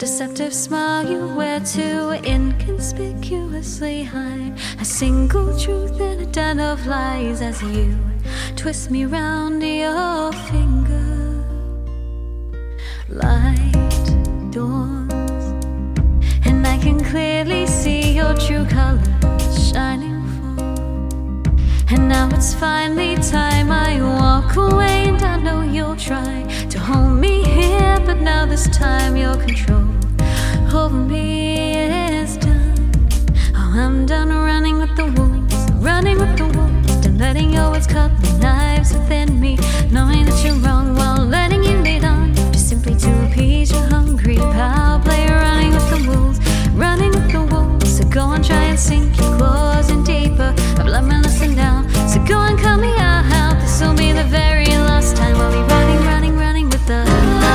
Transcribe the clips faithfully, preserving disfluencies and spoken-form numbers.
deceptive smile you wear to inconspicuously hide a single truth in a den of lies as you twist me round your finger. Light dawns and I can clearly see your true colors shining full. And now it's finally time I walk away, and I know you'll try to hold me here, but now this time your control over me is done. Oh, I'm done running with the wolves, running with the wolves, done letting your words cut the knives within me, knowing that you're wrong while letting you lead on, just simply to appease your hungry power play. Running with the wolves, running with the wolves, so go and try and sink your claws in deeper. I've learned my lesson now, so go and cut me out. This will be the very last time I'll be running, running, running with the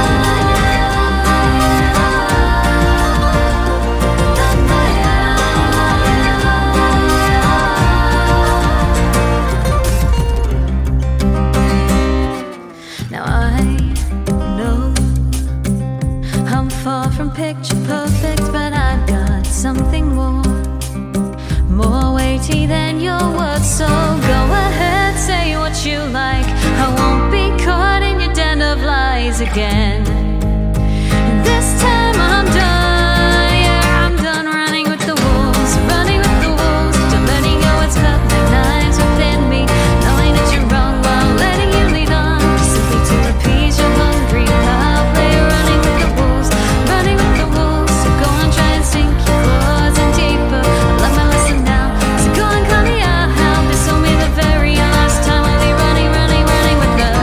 now I know I'm far from picture perfect, but I've got something more, more weighty than your words. So go ahead, say what you like, I won't be caught in your den of lies again. And this time I'm done, yeah, I'm done running with the wolves, running with the wolves, done letting go words cut the knives within me, knowing that you're wrong while letting you lead on, simply to appease your hungry power play. Running with the wolves, running with the wolves, so go and try and sink your claws in deeper. I've learned my lesson now, so go and cut me out. This will be the very last time I'll be running, running, running with the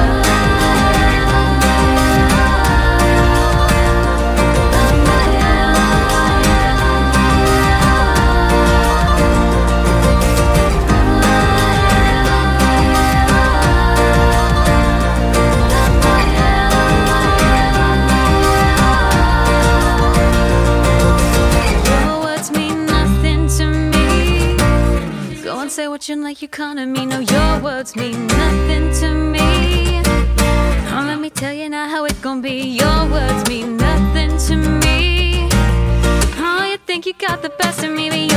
your words mean nothing to me. Go and say what you like, you can't me. No, your words mean nothing to me. Oh, let me tell you now how it gon' be. Your words mean nothing to me. Oh, you think you got the best of me, but